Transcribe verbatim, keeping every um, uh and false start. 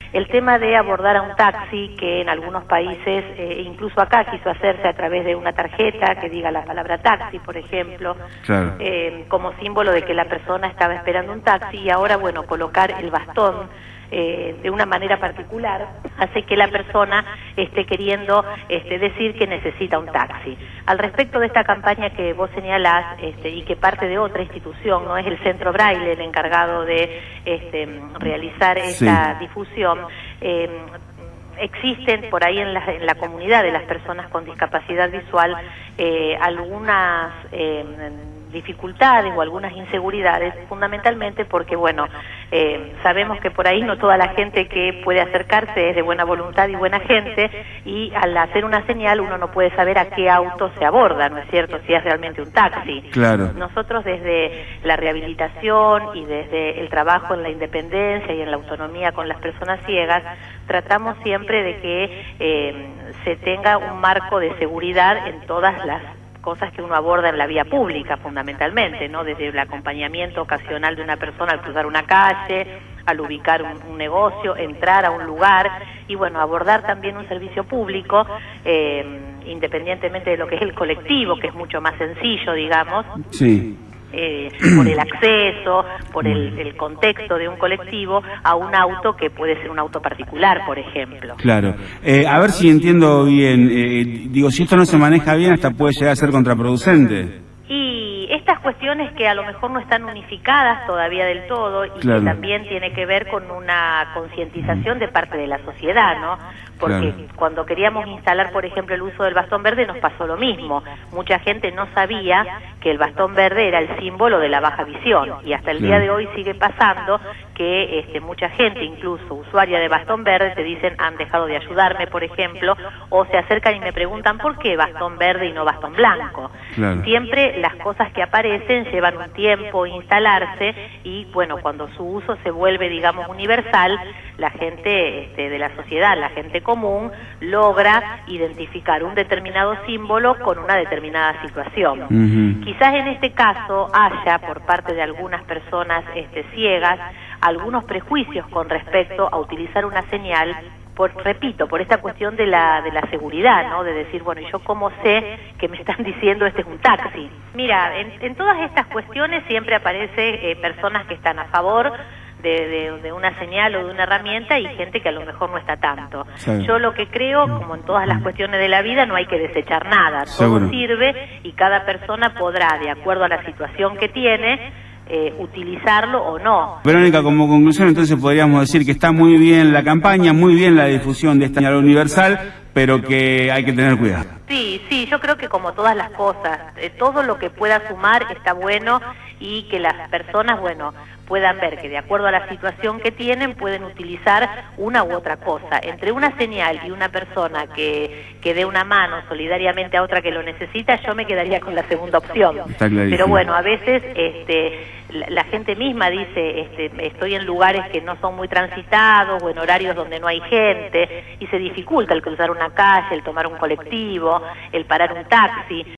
el tema de abordar a un taxi, que en algunos países, eh, incluso acá, quiso hacerse a través de una tarjeta que diga la palabra taxi, por ejemplo, claro. eh, como símbolo de que la persona estaba esperando un taxi, y ahora, bueno, colocar el bastón Eh, de una manera particular hace que la persona esté queriendo este, decir que necesita un taxi. Al respecto de esta campaña que vos señalás este, y que parte de otra institución, no es el Centro Braille el encargado de este, realizar esta sí. difusión, eh, existen por ahí en la, en la comunidad de las personas con discapacidad visual eh, algunas eh, dificultades o algunas inseguridades, fundamentalmente porque, bueno, eh, sabemos que por ahí no toda la gente que puede acercarse es de buena voluntad y buena gente, y al hacer una señal uno no puede saber a qué auto se aborda, ¿no es cierto?, si es realmente un taxi. Claro. Nosotros desde la rehabilitación y desde el trabajo en la independencia y en la autonomía con las personas ciegas, tratamos siempre de que eh, se tenga un marco de seguridad en todas las cosas que uno aborda en la vía pública, fundamentalmente, ¿no? Desde el acompañamiento ocasional de una persona al cruzar una calle, al ubicar un, un negocio, entrar a un lugar, y bueno, abordar también un servicio público, eh, independientemente de lo que es el colectivo, que es mucho más sencillo, digamos. Sí. Eh, por el acceso, por el, el contexto de un colectivo, a un auto que puede ser un auto particular, por ejemplo. Claro. Eh, a ver si entiendo bien. Eh, digo, si esto no se maneja bien, hasta puede llegar a ser contraproducente. Y estas cuestiones que a lo mejor no están unificadas todavía del todo, y claro. que también tiene que ver con una concientización de parte de la sociedad, ¿no? Porque claro. cuando queríamos instalar, por ejemplo, el uso del bastón verde, nos pasó lo mismo. Mucha gente no sabía que el bastón verde era el símbolo de la baja visión, y hasta el claro. día de hoy sigue pasando que este, mucha gente, incluso usuaria de bastón verde, te dicen han dejado de ayudarme, por ejemplo, o se acercan y me preguntan ¿por qué bastón verde y no bastón blanco? Claro. Siempre las cosas que aparecen llevan un tiempo instalarse, y bueno, cuando su uso se vuelve, digamos, universal, la gente este, de la sociedad, la gente común, logra identificar un determinado símbolo con una determinada situación. Uh-huh. Quizás en este caso haya, por parte de algunas personas este, ciegas, algunos prejuicios con respecto a utilizar una señal, por, repito, por esta cuestión de la, de la seguridad, ¿no? De decir, bueno, ¿y yo cómo sé que me están diciendo este es un taxi? Mira, en, en todas estas cuestiones siempre aparece eh, personas que están a favor de, de, de una señal o de una herramienta, y gente que a lo mejor no está tanto. Sí. Yo lo que creo, como en todas las cuestiones de la vida, no hay que desechar nada, todo Seguro. sirve, y cada persona podrá, de acuerdo a la situación que tiene, Eh, utilizarlo o no. Verónica, como conclusión, entonces podríamos decir que está muy bien la campaña, muy bien la difusión de esta señal universal, pero que hay que tener cuidado. Sí, sí, yo creo que como todas las cosas, eh, todo lo que pueda sumar está bueno, y que las personas, bueno, puedan ver que de acuerdo a la situación que tienen pueden utilizar una u otra cosa. Entre una señal y una persona que, que dé una mano solidariamente a otra que lo necesita, yo me quedaría con la segunda opción. Está clarísimo. Pero bueno, a veces este, la, la gente misma dice, este, estoy en lugares que no son muy transitados o en horarios donde no hay gente, y se dificulta el cruzar una calle, el tomar un colectivo, el parar un taxi.